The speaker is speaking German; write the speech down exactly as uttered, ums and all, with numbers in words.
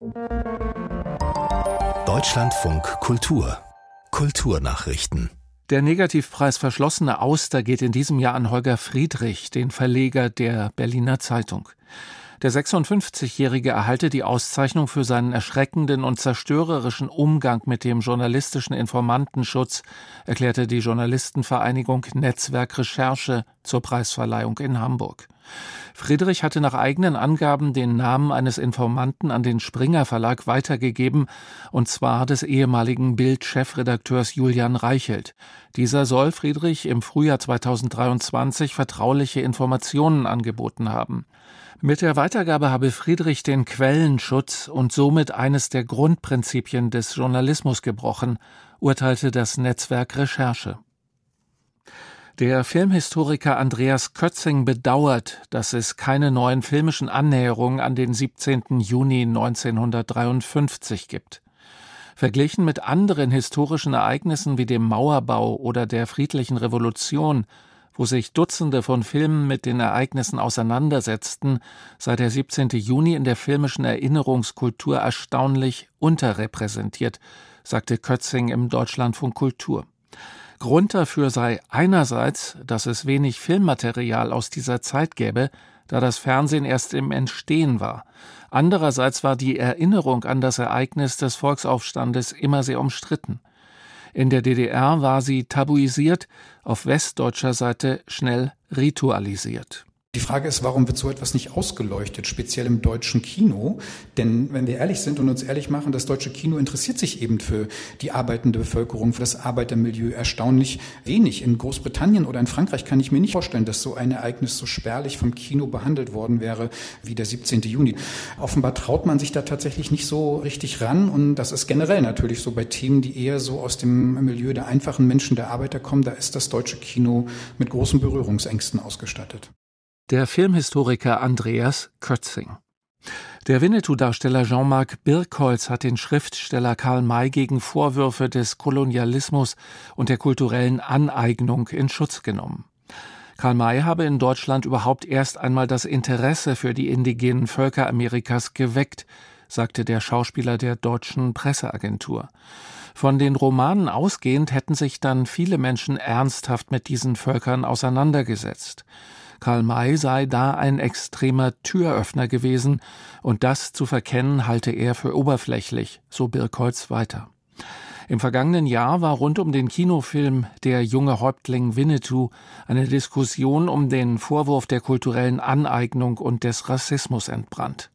Deutschlandfunk Kultur. Kulturnachrichten. Der Negativpreis Verschlossene Auster geht in diesem Jahr an Holger Friedrich, den Verleger der Berliner Zeitung. Der sechsundfünfzigjährige erhalte die Auszeichnung für seinen erschreckenden und zerstörerischen Umgang mit dem journalistischen Informantenschutz, erklärte die Journalistenvereinigung Netzwerk Recherche zur Preisverleihung in Hamburg. Friedrich hatte nach eigenen Angaben den Namen eines Informanten an den Springer Verlag weitergegeben, und zwar des ehemaligen Bild-Chefredakteurs Julian Reichelt. Dieser soll Friedrich im Frühjahr zweitausenddreiundzwanzig vertrauliche Informationen angeboten haben. Mit der Weitergabe habe Friedrich den Quellenschutz und somit eines der Grundprinzipien des Journalismus gebrochen, urteilte das Netzwerk Recherche. Der Filmhistoriker Andreas Kötzing bedauert, dass es keine neuen filmischen Annäherungen an den siebzehnten Juni neunzehnhundertdreiundfünfzig gibt. Verglichen mit anderen historischen Ereignissen wie dem Mauerbau oder der Friedlichen Revolution, wo sich Dutzende von Filmen mit den Ereignissen auseinandersetzten, sei der siebzehnte Juni in der filmischen Erinnerungskultur erstaunlich unterrepräsentiert, sagte Kötzing im Deutschlandfunk Kultur. Grund dafür sei einerseits, dass es wenig Filmmaterial aus dieser Zeit gäbe, da das Fernsehen erst im Entstehen war. Andererseits war die Erinnerung an das Ereignis des Volksaufstandes immer sehr umstritten. In der D D R war sie tabuisiert, auf westdeutscher Seite schnell ritualisiert. Die Frage ist, warum wird so etwas nicht ausgeleuchtet, speziell im deutschen Kino? Denn wenn wir ehrlich sind und uns ehrlich machen, das deutsche Kino interessiert sich eben für die arbeitende Bevölkerung, für das Arbeitermilieu erstaunlich wenig. In Großbritannien oder in Frankreich kann ich mir nicht vorstellen, dass so ein Ereignis so spärlich vom Kino behandelt worden wäre wie der siebzehnte Juni. Offenbar traut man sich da tatsächlich nicht so richtig ran, und das ist generell natürlich so bei Themen, die eher so aus dem Milieu der einfachen Menschen, der Arbeiter kommen. Da ist das deutsche Kino mit großen Berührungsängsten ausgestattet. Der Filmhistoriker Andreas Kötzing. Der Winnetou-Darsteller Jean-Marc Birkholz hat den Schriftsteller Karl May gegen Vorwürfe des Kolonialismus und der kulturellen Aneignung in Schutz genommen. Karl May habe in Deutschland überhaupt erst einmal das Interesse für die indigenen Völker Amerikas geweckt, sagte der Schauspieler der deutschen Presseagentur. Von den Romanen ausgehend hätten sich dann viele Menschen ernsthaft mit diesen Völkern auseinandergesetzt. Karl May sei da ein extremer Türöffner gewesen, und das zu verkennen halte er für oberflächlich, so Birkholz weiter. Im vergangenen Jahr war rund um den Kinofilm Der junge Häuptling Winnetou eine Diskussion um den Vorwurf der kulturellen Aneignung und des Rassismus entbrannt.